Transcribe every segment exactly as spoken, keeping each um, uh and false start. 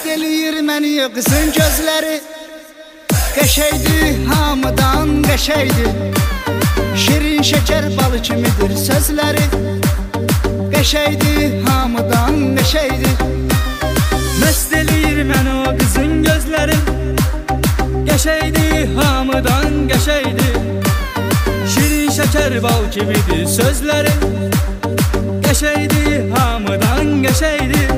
eləyir məni qızın gözləri. Qəşəydir, hamıdan qəşəydir. Şirin şəkər balı kimidir sözləri. Qəşəydir, hamıdan qəşəydir. Məst eləyir məni o qızın gözləri. Qəşəydir, hamıdan qəşəydir. Şirin şəkər bal kimidir sözləri. Qəşəydir, hamıdan qəşəydir.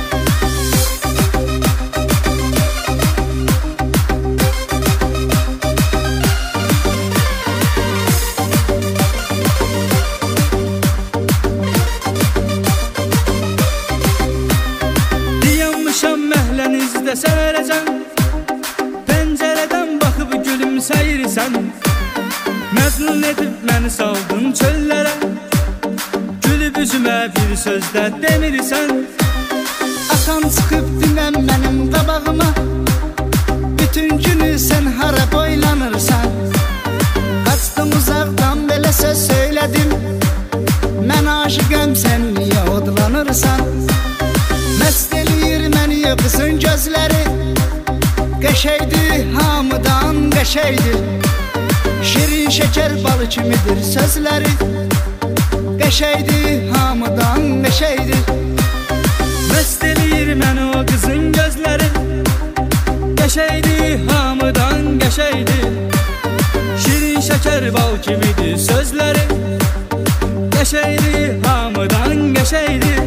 Dayanmışam məhlənizdə sərəcəm. Pəncərədən baxıb gülümsəyirsən. Məzlun edib məni saldın çöllərə. Gülüb üzümə bir sözdə demirsən. Atan çıxıb dinən mənim qabağıma. Bütün günü sən hara boylanırsan. Qaçdım uzaqdan belə söz söylədim. Mən aşıqəm, sən niyə odlanırsan? Məst eləyir məni qızın gözləri. Qəşəydir, hamıdan qəşəydir. Şirin şəkər balı kimidir sözləri. Qəşəydir, hamıdan qəşəydir. Məst eləyir məni o qızın gözləri. Qəşəydir, hamıdan qəşəydir. Şirin şəkər bal kimidir sözləri. Qəşəydir, hamıdan qəşəydir.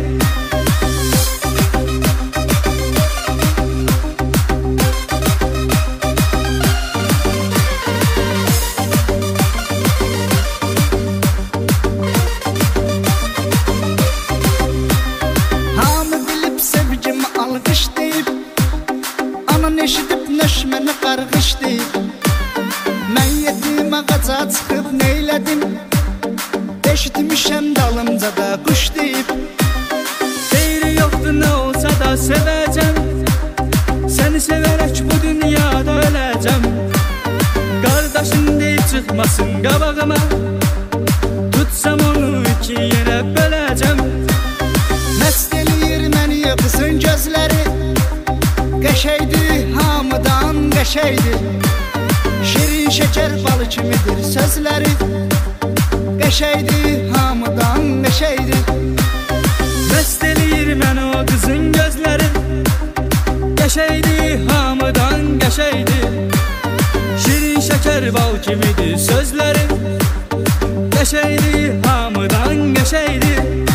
Alqış deyib, anan eşidib nöşməni qarğış deyib. Mən yetim ağaca çıxıb neylədim. Eşitmişəm dalımca da quş deyib. Xeyri yoxdur, nə olsa da sevəcəm. Səni sevərək bu dünyada öləcəm. Qardaşın deyib çıxmasın qabağıma. Tutsam onu iki yerə böləcəm. Məst eləyir məni qızın gözləri. Qəşəydir, hamıdan qəşəydir. Şirin şəkər balı kimidir sözləri. Qəşəydir, hamıdan qəşəydir. Məst eləyir məni o qızın gözləri. Qəşəydir, hamıdan qəşəydir. Şirin şəkər bal kimidir sözləri. Qəşəydir, hamıdan qəşəydir.